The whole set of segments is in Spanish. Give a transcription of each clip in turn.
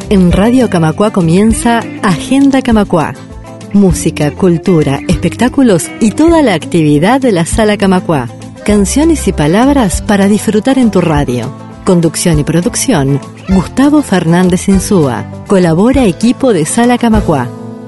En Radio Camacuá comienza Agenda Camacuá. Música, cultura, espectáculos y toda la actividad de la Sala Camacuá. Canciones y palabras para disfrutar en tu radio. Conducción y producción, Gustavo Fernández Insúa. Colabora equipo de Sala Camacuá.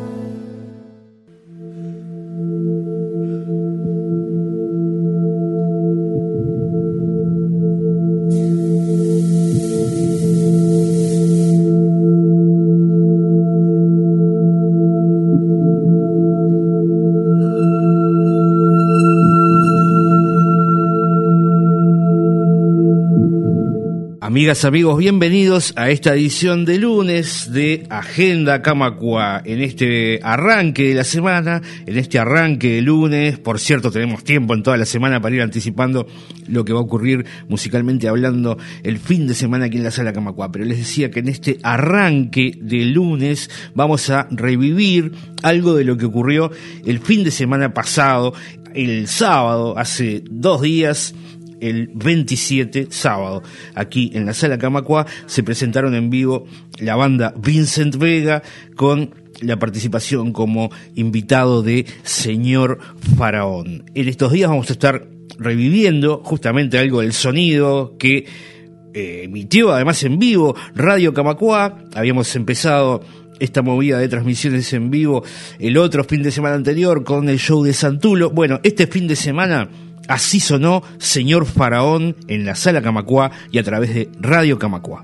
Amigas, amigos, bienvenidos a esta edición de lunes de Agenda Camacuá. En este arranque de la semana, en este arranque de lunes, por cierto, tenemos tiempo en toda la semana para ir anticipando lo que va a ocurrir musicalmente hablando el fin de semana aquí en la Sala Camacuá. Pero les decía que en este arranque de lunes vamos a revivir algo de lo que ocurrió el fin de semana pasado, el sábado, hace 2 días. El 27 sábado, aquí en la Sala Camacuá, se presentaron en vivo la banda Vincent Vega con la participación como invitado de Señor Faraón. En estos días vamos a estar reviviendo justamente algo del sonido que emitió además en vivo Radio Camacuá. Habíamos empezado esta movida de transmisiones en vivo el otro fin de semana anterior con el show de Santulo. Bueno, este fin de semana así sonó Señor Faraón en la Sala Camacuá y a través de Radio Camacuá.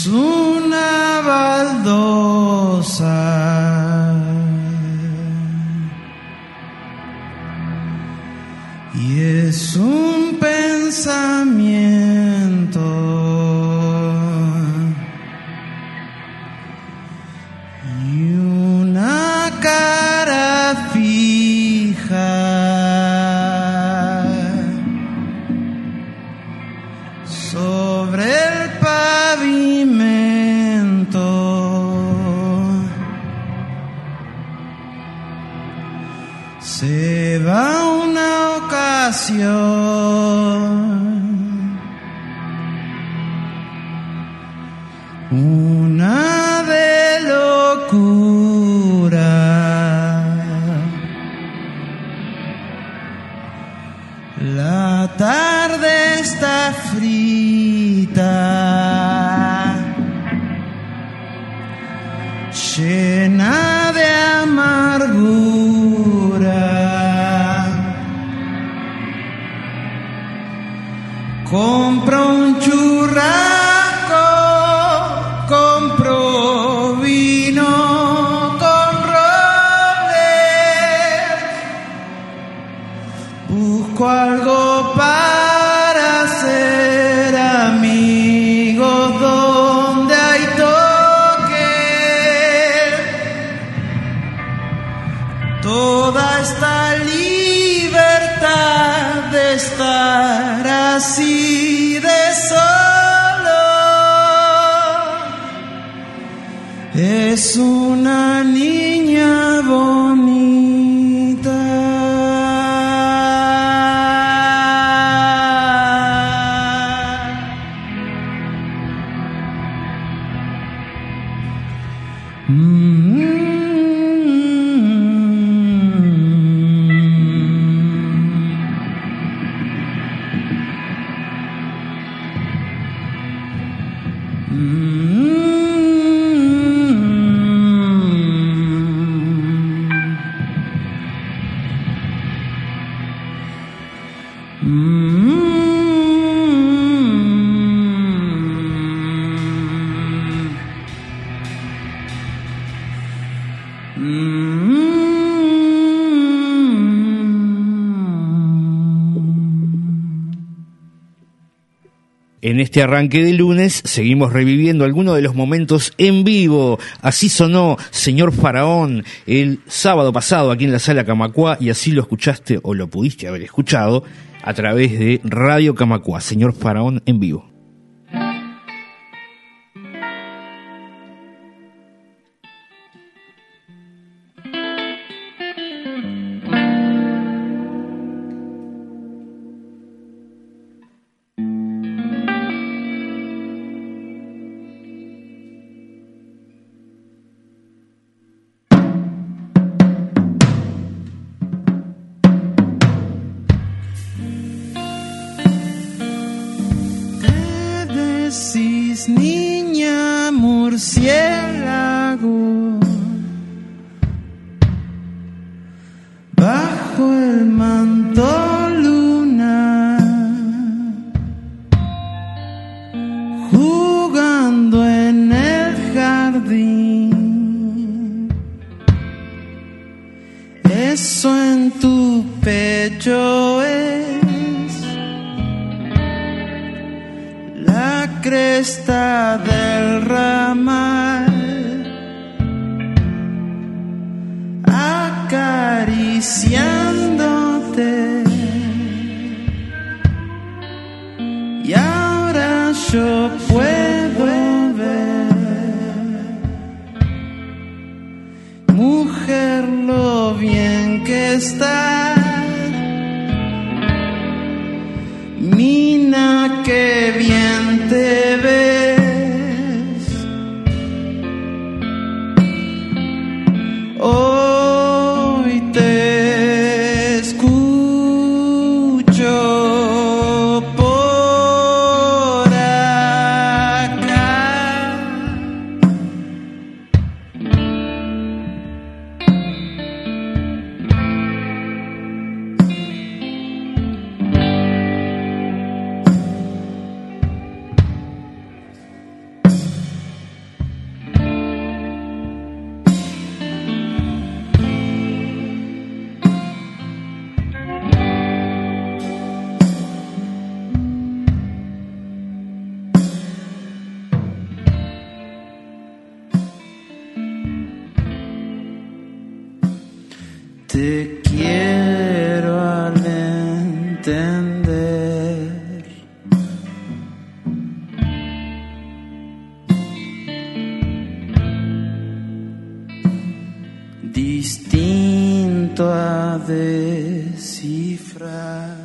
es una baldosa y es un pensamiento y una cara fija sobre el pavimento. Se va una ocasión, una de locura. La tarde está frita, llena de amargura. Compro un churrasco, compro vino con roble, busco algo para ser amigos donde hay toque. Toda esta libertad de estar así de solo es una niña bonita. En este arranque de lunes seguimos reviviendo algunos de los momentos en vivo. Así sonó Señor Faraón el sábado pasado aquí en la Sala Camacuá, y así lo escuchaste o lo pudiste haber escuchado a través de Radio Camacuá. Señor Faraón en vivo. Niña murciélago, bajo el manto lunar, jugando en el jardín. Eso en tu pecho es la cresta del ramal, acariciándote. Y ahora yo puedo ver, mujer, lo bien que estás. Mina, qué bien te ves. Hoy te escucho por acá. te quiero al entender. Distinto a descifrar.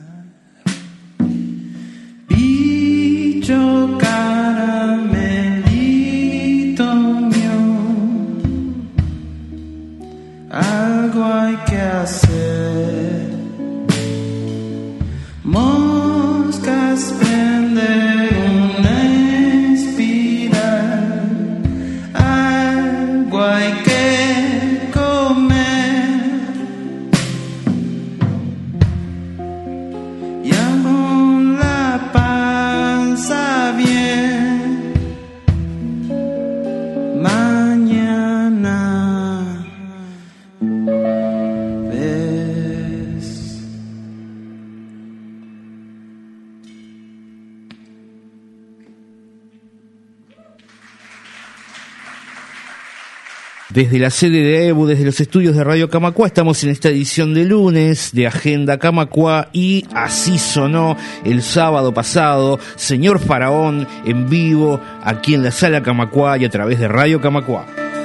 Bicho caramelito mío, algo hay que hacer. Moscas prenden una espiral, algo hay que comer. Y aún la panza bien, mañana ves. Desde la sede de EBU, desde los estudios de Radio Camacuá, estamos en esta edición de lunes de Agenda Camacuá y así sonó el sábado pasado Señor Faraón en vivo aquí en la Sala Camacuá y a través de Radio Camacuá.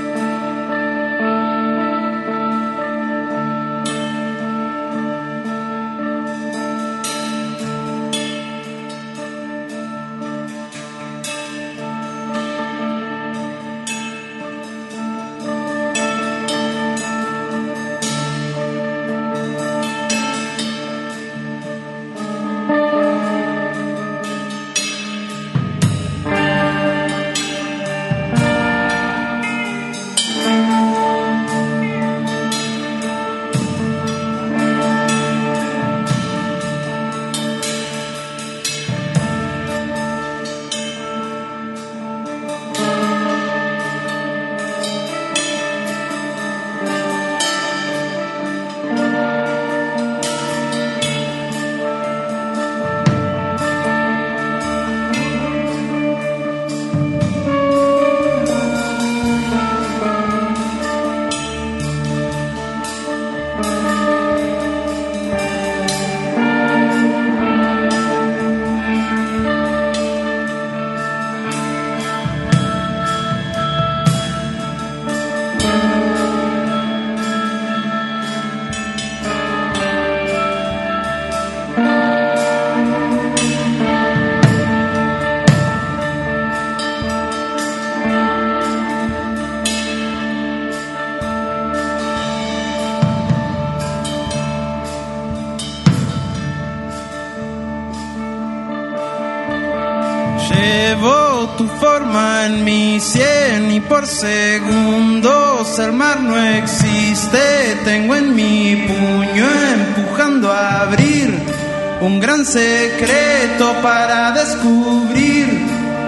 Llevo tu forma en mi sien y por segundos el mar no existe. Tengo en mi puño empujando a abrir un gran secreto para descubrir.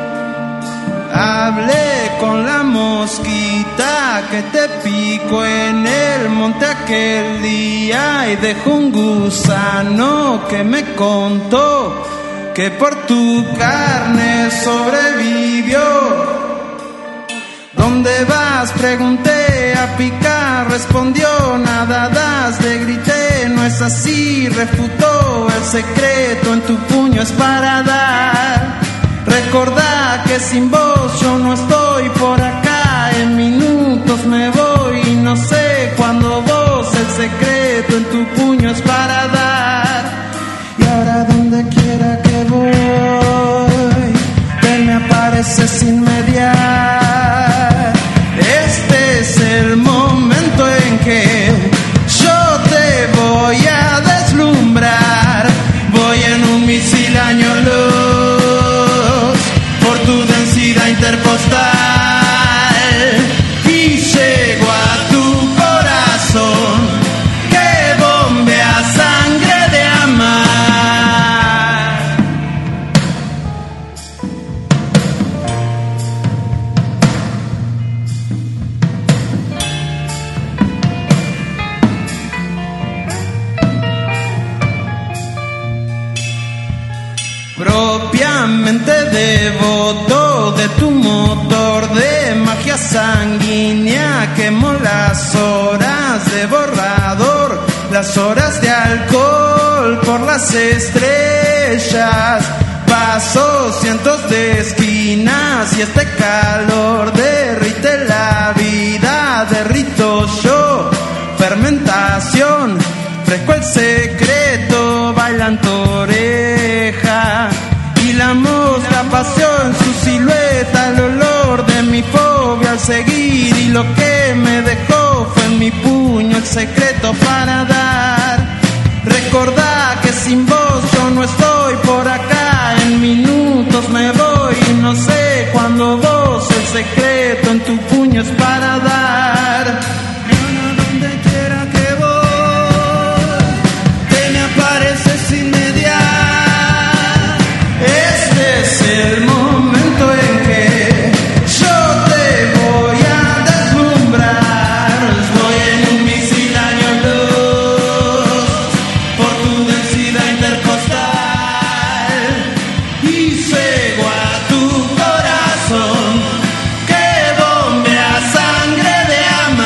Hablé con la mosquita que te picó en el monte aquel día y dejó un gusano que me contó que por tu carne sobrevivió. ¿Dónde vas? Pregunté. A picar, respondió. Nada das, le grité. No es así, refutó. El secreto en tu puño es para dar. Recordá que sin vos yo no estoy por acá. En minutos me voy y no sé cuándo vos. El secreto en tu puño es para dar. Y ahora donde quiera que voy, te me apareces sin mediar. Este es el momento en que yo te voy a deslumbrar. Voy en un misil año luz por tu densidad interpostal y llego a tu corazón que bombea sangre de amar. Propiamente devoto de tu motor de magia vía sanguínea quemó las horas de borrador, las horas de alcohol por las estrellas. Paso cientos de esquinas y este calor derrite la vida, derrito yo, fermentación, fresco el secreto, bailan tu oreja. Y la mosca paseó en su silueta el olor de mi fobia al seguir, y lo que me dejó fue en mi puño el secreto para dar. Recordá que sin vos yo no estoy por acá, en minutos me voy y no sé cuándo vos el secreto en tu puño es para dar. Donde quiera que voy, te me apareces sin mediar. Este es el momento en que yo te voy a deslumbrar. Voy en un misil año luz por tu densidad intercostal y cego a tu corazón que bombea sangre de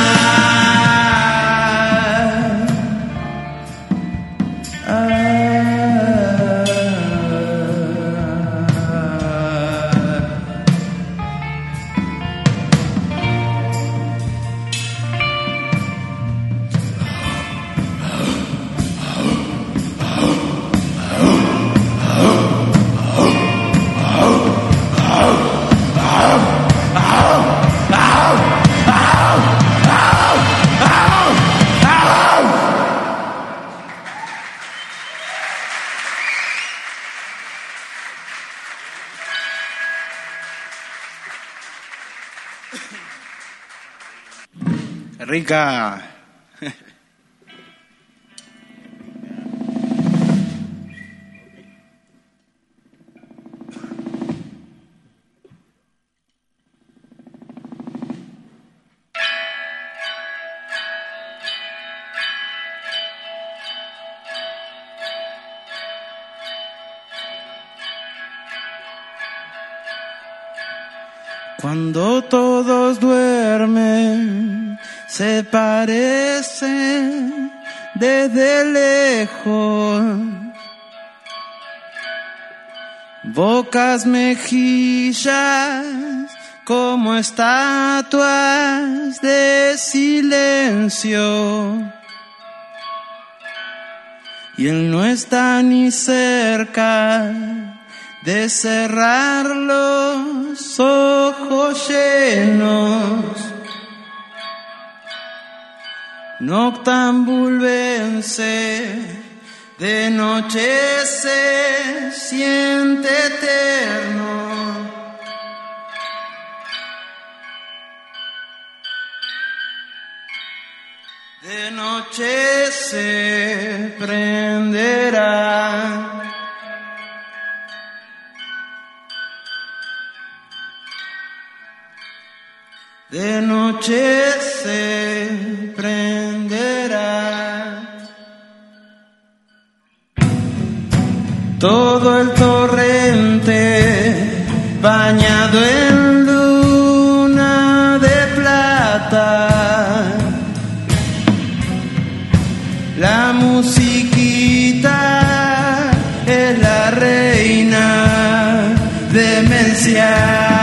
rica. Cuando todos duermen, se parecen desde lejos. Bocas, mejillas, como estatuas de silencio. Y él no está ni cerca de cerrar los ojos llenos. Noctambulvense, de noche se siente eterno. De noche se prenderá. De noche se prenderá. Todo el torrente bañado en luna de plata. La musiquita es la reina demencial.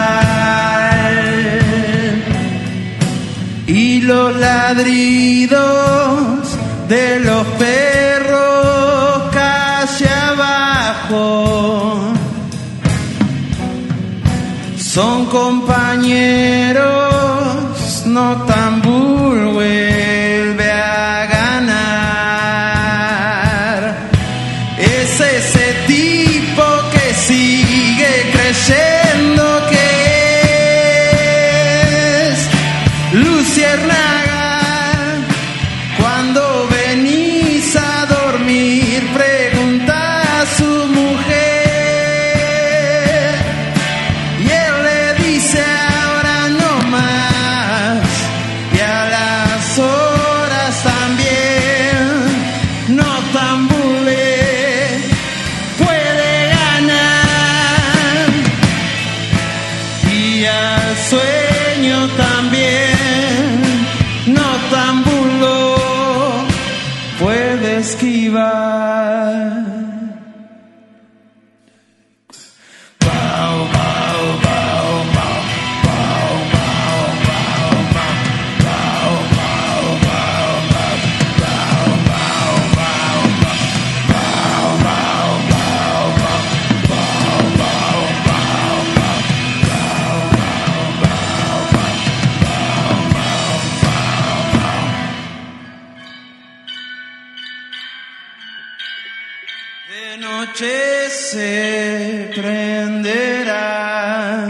Y los ladridos de los perros calle abajo son compañeros, Noctambul vuelve a ganar. Es ese tipo que sigue creyendo que es luciérnaga. Cuando venís a dormir, pregunta a su mujer y él le dice ahora no más. noche se prenderá.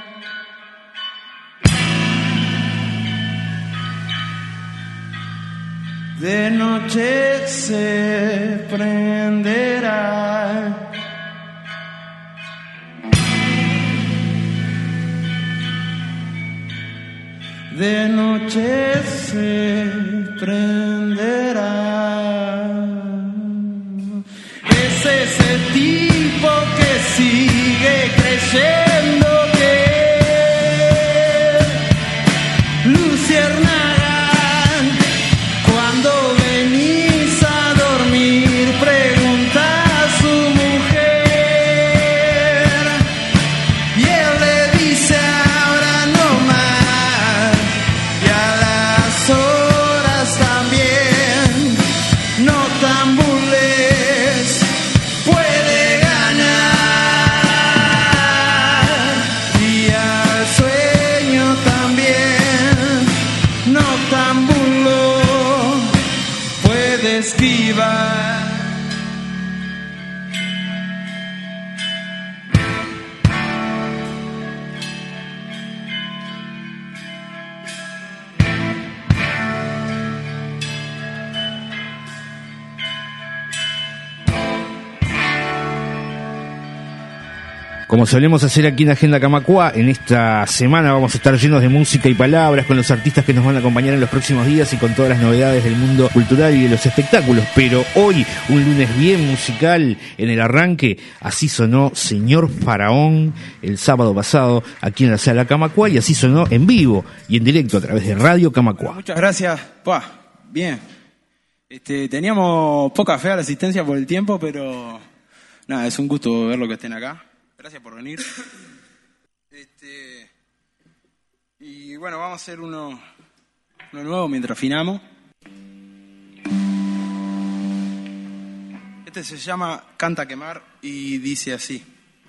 De noche se prenderá. De noche se prenderá. Es ese tipo que sigue creyendo que luciérnaga. Cuando venís a dormir, pregunta a su mujer y él le dice ahora no más. Y a las horas también, no tambules, puede ganar. Y al sueño también, no tambulo, puede esquivar. Como solemos hacer aquí en Agenda Camacuá, en esta semana vamos a estar llenos de música y palabras con los artistas que nos van a acompañar en los próximos días y con todas las novedades del mundo cultural y de los espectáculos. Pero hoy, un lunes bien musical en el arranque, así sonó Señor Faraón el sábado pasado aquí en la Sala Camacuá y así sonó en vivo y en directo a través de Radio Camacuá. Muchas gracias. Bien. Teníamos poca fe a la asistencia por el tiempo, pero nada, es un gusto verlo que estén acá. Gracias por venir. Y bueno, vamos a hacer uno nuevo mientras afinamos. Este se llama Canta Quemar y dice así.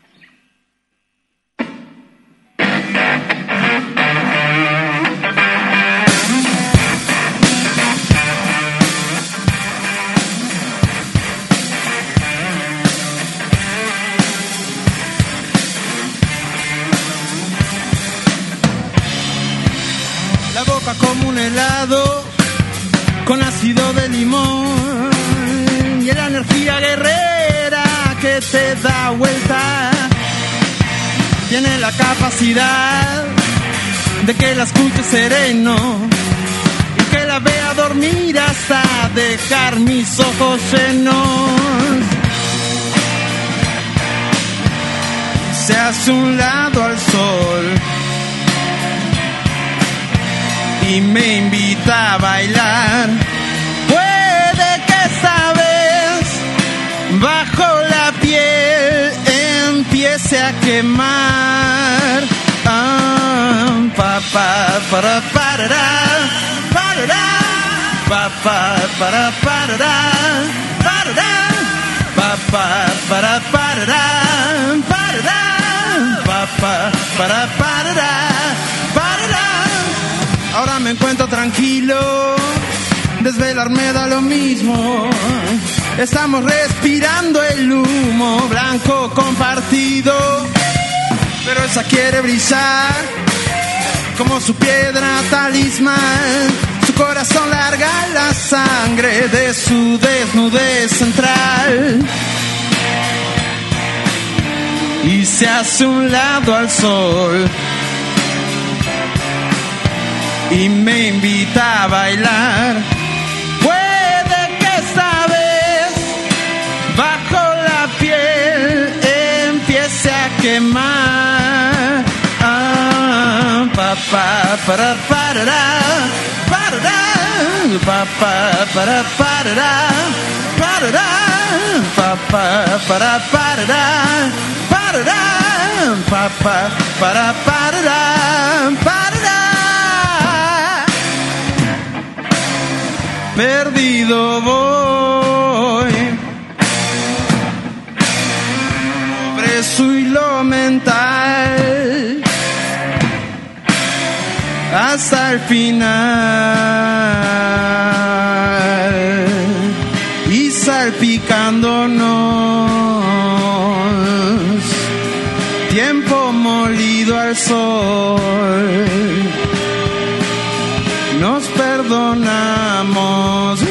La boca como un helado con ácido de limón y la energía guerrera que te da vuelta. Tiene la capacidad de que la escuche sereno y que la vea dormir hasta dejar mis ojos llenos. Se hace un lado al sol y me invita a bailar. Puede que esta vez bajo la piel empiece a quemar. Pa pa para parará, parará, pa pa para parará, parará, pa pa para parará, parará, pa pa para parará, parará. Ahora me encuentro tranquilo, desvelarme da lo mismo. Estamos respirando el humo blanco compartido, pero esa quiere brillar como su piedra talismán. Su corazón larga la sangre de su desnudez central y se hace un lado al sol y me invita a bailar. Puede que esta vez bajo la piel empiece a quemar. Pa pa para parará, parará, pa pa para parará, parará, pa pa para parará, parará, pa pa para parará, parará. Perdido voy sobre su hilo mental hasta el final y salpicándonos sol. Nos perdonamos.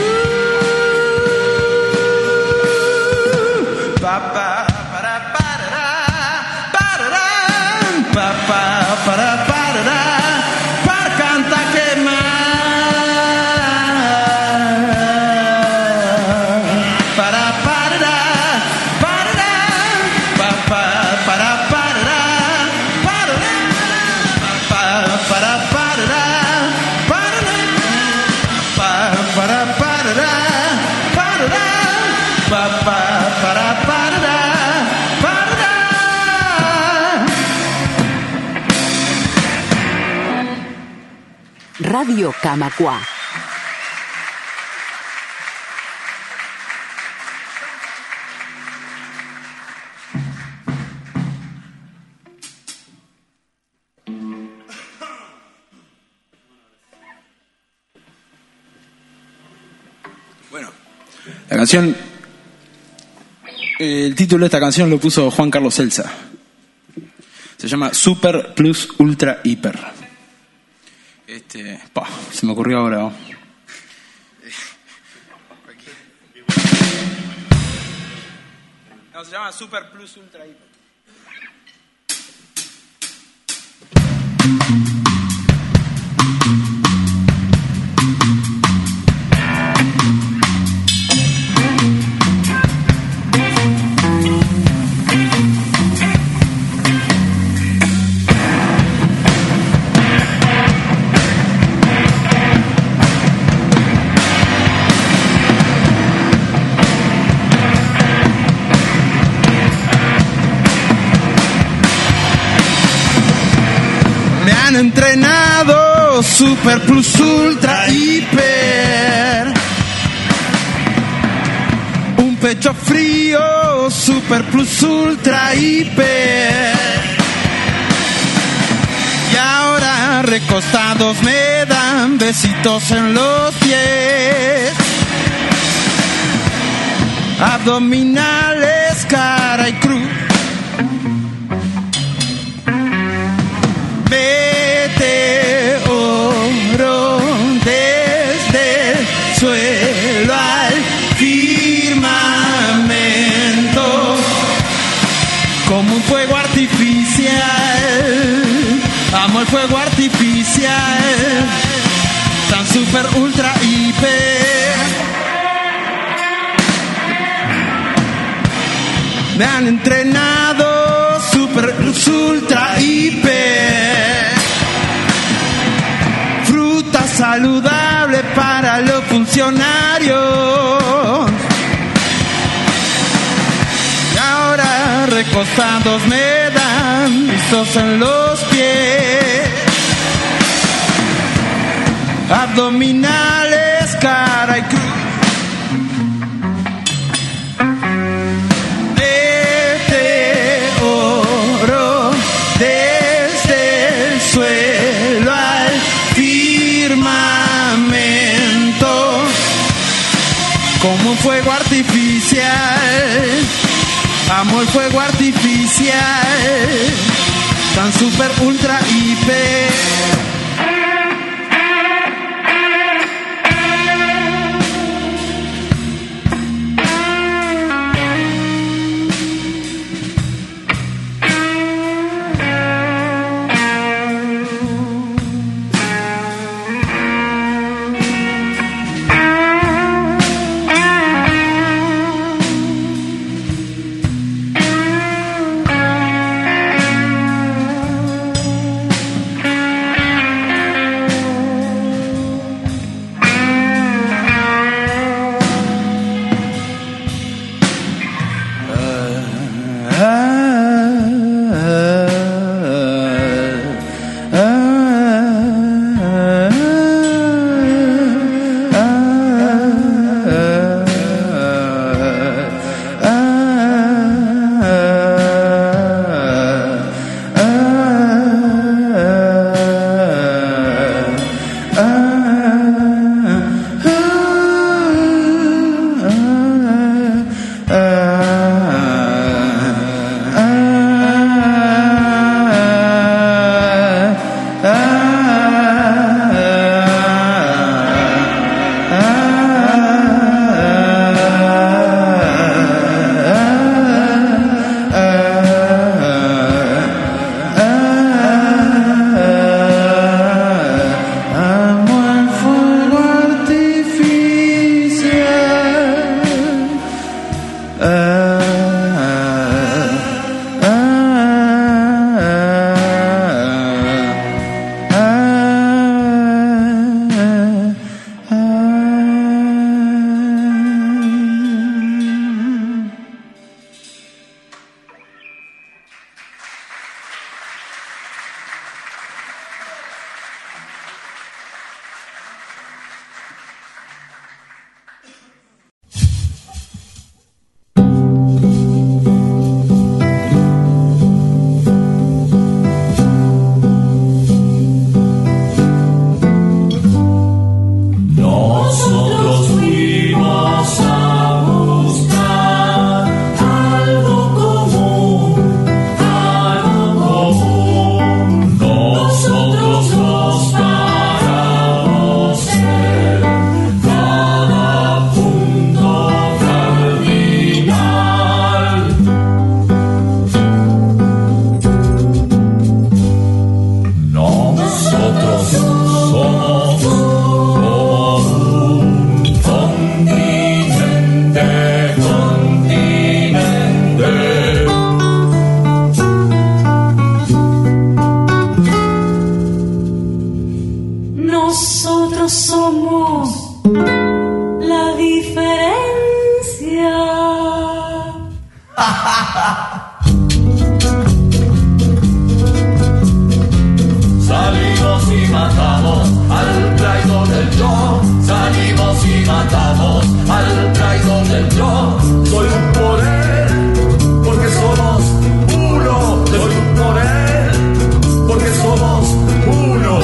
Papá, para, para cantar que más. Para, Radio Camacuá. Bueno, la canción, el título de esta canción lo puso Juan Carlos Celsa. Se llama Super Plus Ultra Hiper. Se me ocurrió ahora. No, se llama Super Plus Ultra Hiper. Han entrenado super plus ultra hiper. Un pecho frío super plus ultra hiper. Y ahora recostados me dan besitos en los pies. Abdominales, cara y cruz. Meteoro desde el suelo al firmamento, como un fuego artificial. Amo el fuego artificial, tan super ultra hiper. Me han entrenado super ultra hiper. Fruta saludable para los funcionarios. Y ahora recostados me dan besos en los pies. Abdominales, cara y cruz. Meteoro desde el suelo al firmamento, como un fuego artificial. Amo el fuego artificial, tan super ultra hiper. Nosotros somos la diferencia. Salimos y matamos al traidor del yo. Salimos y matamos al traidor del yo. Soy un por él, porque somos uno. Soy un por él, porque somos uno.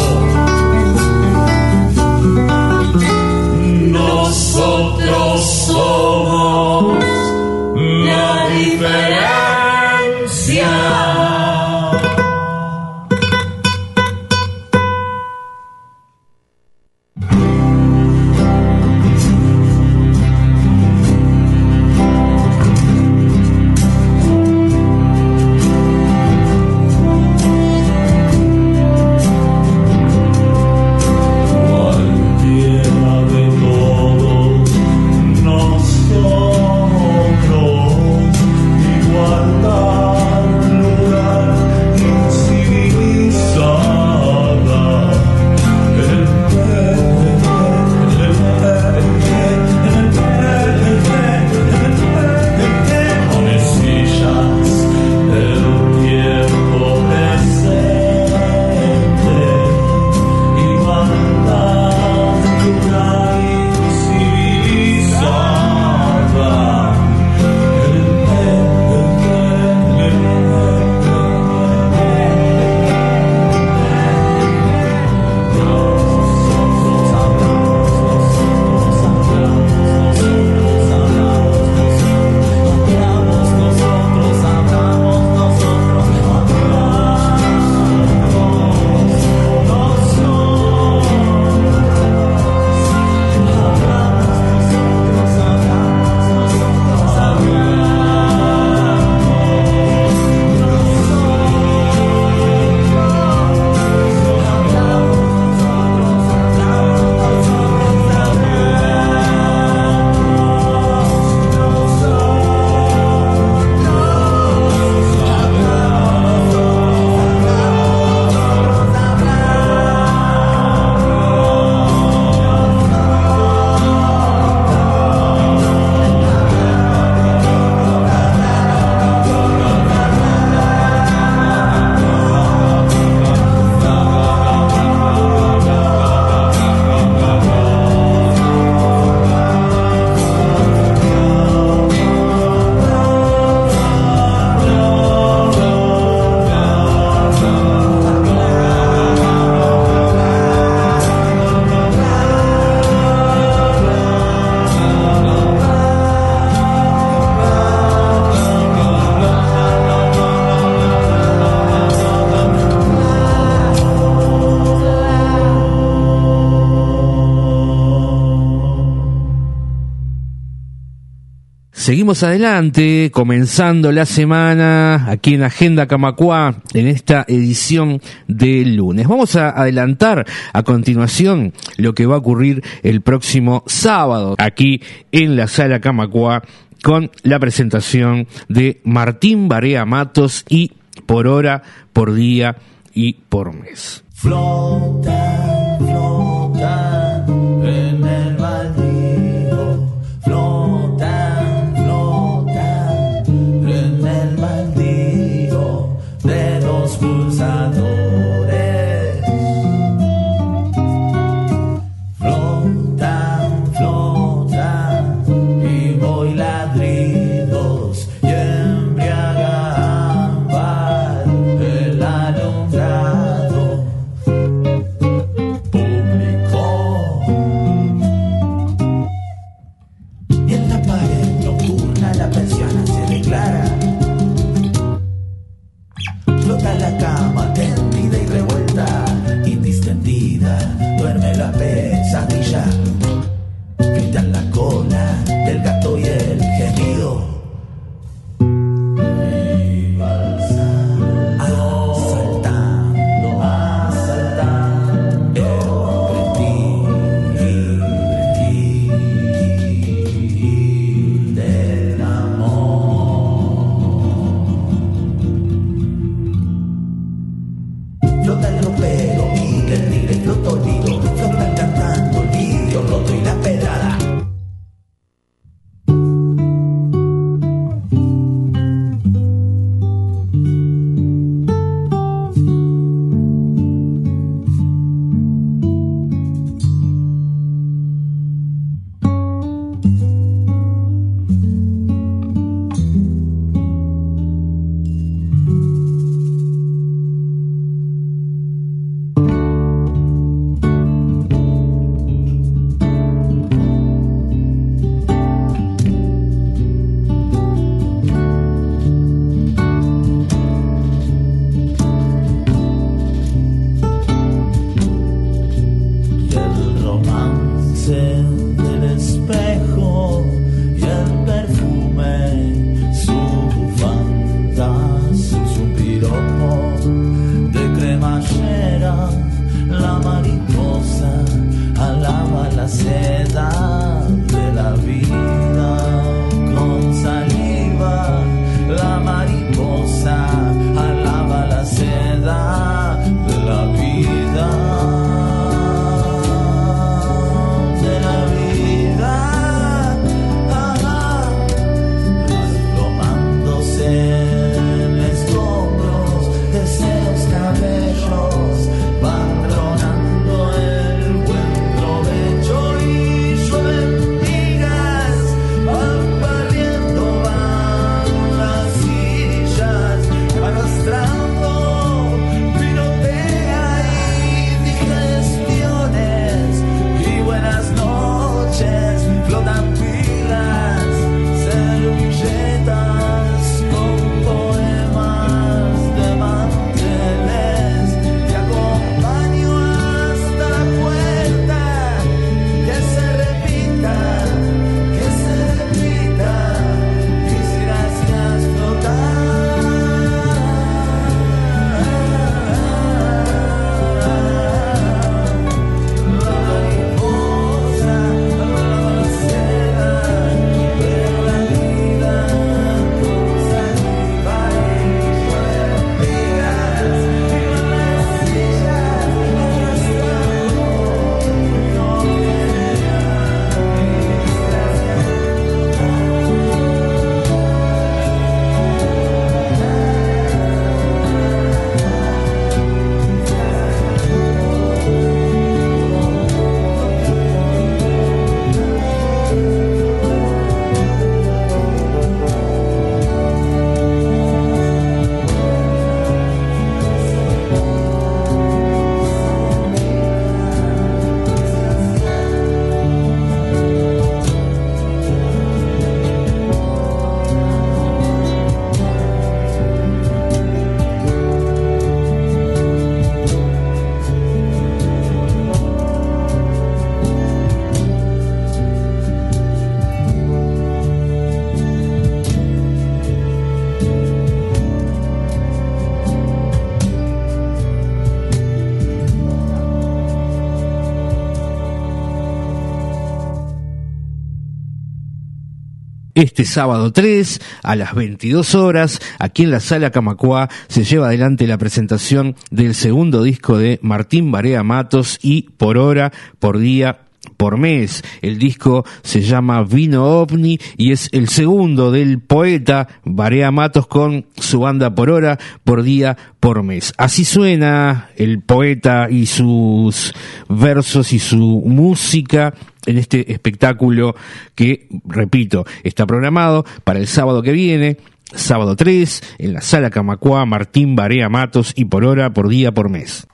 Nosotros somos la diferencia. Seguimos adelante, comenzando la semana aquí en Agenda Camacuá, en esta edición del lunes. Vamos a adelantar a continuación lo que va a ocurrir el próximo sábado aquí en la Sala Camacuá con la presentación de Martín Barea Matos y Por Hora, Por Día y Por Mes. Flota, flota en el baldío, flota, flota en el baldío de los pulsadores. Flotan, flotan y voy ladridos y embriaga ámbar el alumbrado. la seda de la vida con saliva. La mariposa alaba la seda de la vida. De la vida. Desplomándose en escombros de senos cabellos, van tronando el buen provecho y llueven migas, van perdiendo, van las sillas, arrastrando pirotea y digestiones y buenas noches, flotan pilas, servilletas con poemas de manteles. Te acompaño hasta la puerta, que se repita, quisieras flotar. La mariposa, la seda de la vida con saliva y llueven migas, y las sillas arrastrando Este sábado 3, a las 22 horas, aquí en la Sala Camacuá, se lleva adelante la presentación del segundo disco de Martín Barea Matos y Por Hora, Por Día, Por Mes. El disco se llama Vino OVNI y es el segundo del poeta Barea Matos con su banda Por Hora, Por Día, Por Mes. Así suena el poeta y sus versos y su música en este espectáculo que, repito, está programado para el sábado que viene, sábado 3, en la Sala Camacuá, Martín Barea Matos y Por Hora, Por Día, Por Mes.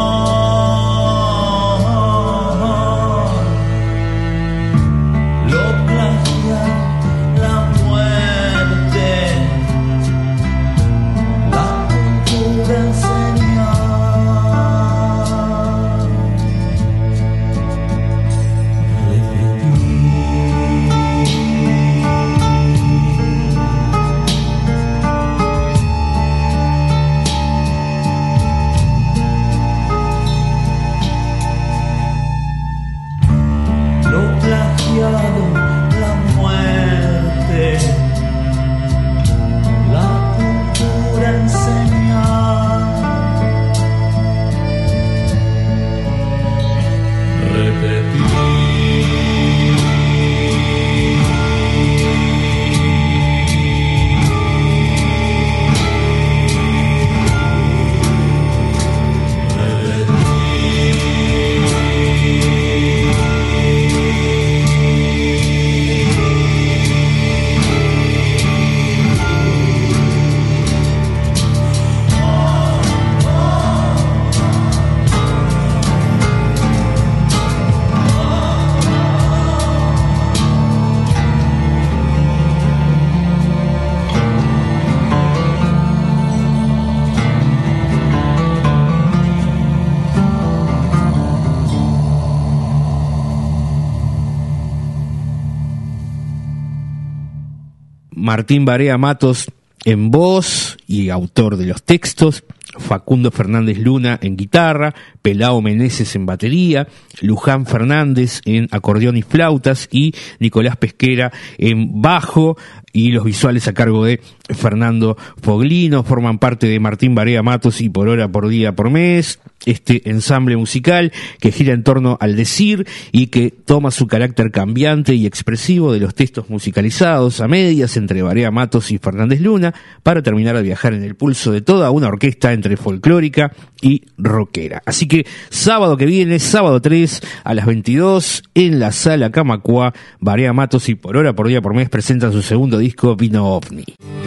Lo Martín Barea Matos en voz y autor de los textos, Facundo Fernández Luna en guitarra, Pelao Meneses en batería, Luján Fernández en acordeón y flautas y Nicolás Pesquera en bajo, y los visuales a cargo de Fernando Foglino. Forman parte de Martín Barea Matos y Por Hora, Por Día, Por Mes, este ensamble musical que gira en torno al decir y que toma su carácter cambiante y expresivo de los textos musicalizados a medias entre Barea Matos y Fernández Luna para terminar de viajar en el pulso de toda una orquesta entre folclórica y rockera. Así que sábado que viene, sábado 3 a las 22 en la Sala Camacuá, Barea Matos y Por Hora, Por Día, Por Mes presentan su segundo disco, Vino OVNI.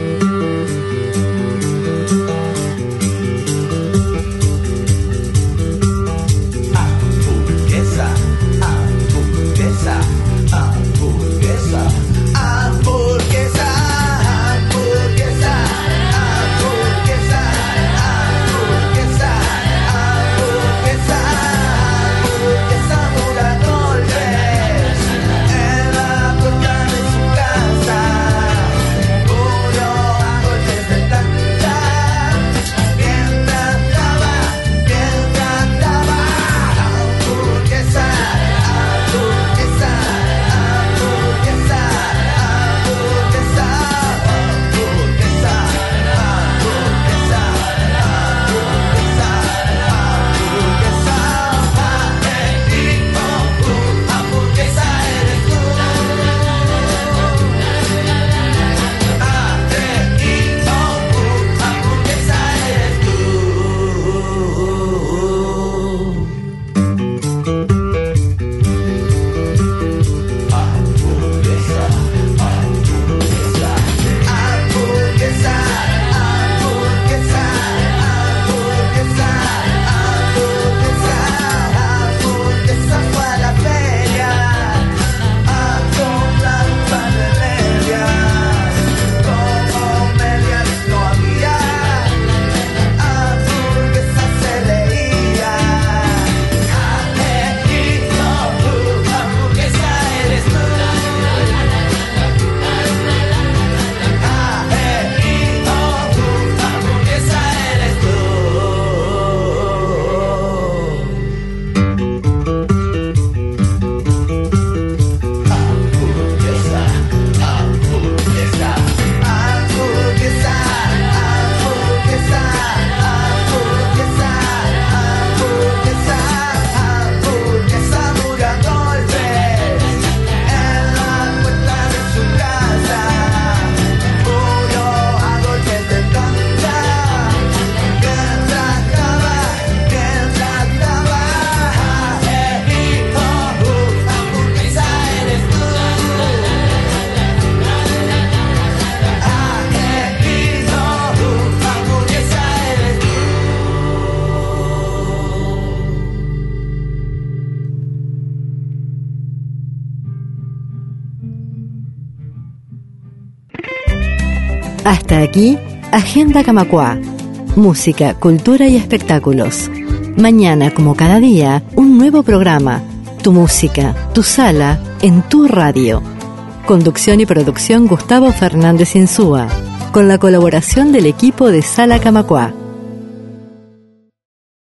Hasta aquí, Agenda Camacuá. Música, cultura y espectáculos. Mañana, como cada día, un nuevo programa. Tu música, tu sala, en tu radio. Conducción y producción Gustavo Fernández Insúa. Con la colaboración del equipo de Sala Camacuá.